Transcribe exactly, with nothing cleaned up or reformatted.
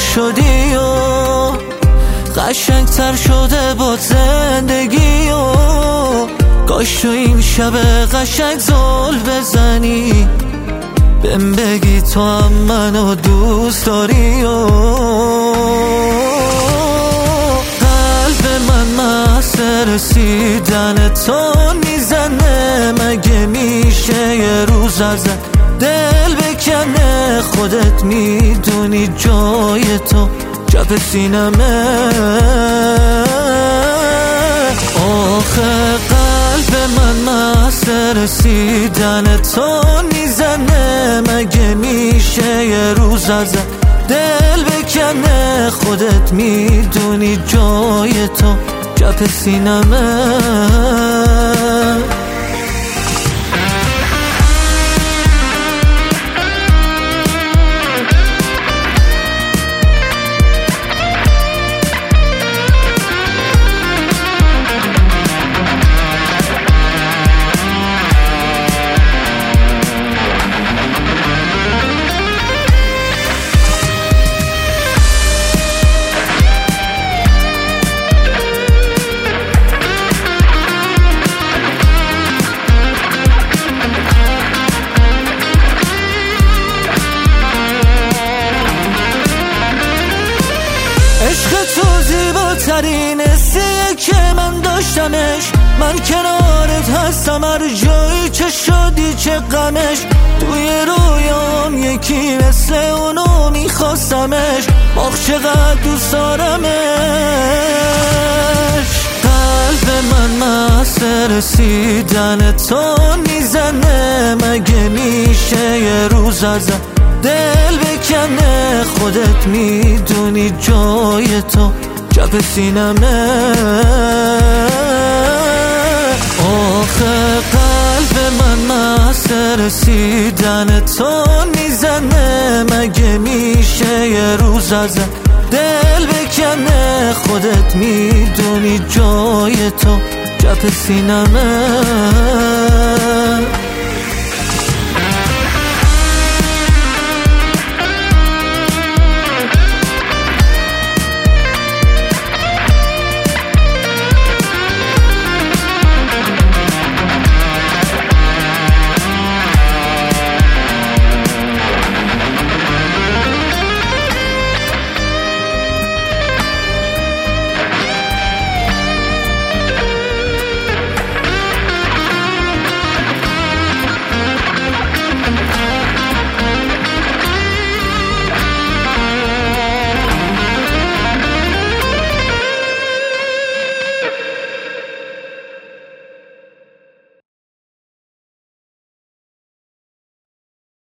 شدی و قشنگتر شده با زندگی و کاش تو این شب قشنگ زل بزنی بهم بگی تو هم منو دوست داری و قلب من مست رسیدن تو میزنه مگه میشه یه روز ازت دل بکنه خودت میدونی جای تو چپ سینمه آخه قلب من مست رسیدن تو میزنه مگه میشه یه روز ازت دل بکنه خودت میدونی جای تو چپ سینمه عشق تو زیباترین حسیه که من داشتمش من کنارت هستم هر جایی چه شادی چه غمش توی رویام یکی مثل اونو میخواستمش آخ چقدر دوست دارمش قلب من مست رسیدن تو میزنه مگه میشه یه روز ازت دل بکنه خودت میدونی جای تو چپ سینمه آخه قلب من مست رسیدن تو میزنه مگه میشه یه روز ازت دل بکنه خودت میدونی جای تو چپ سینمه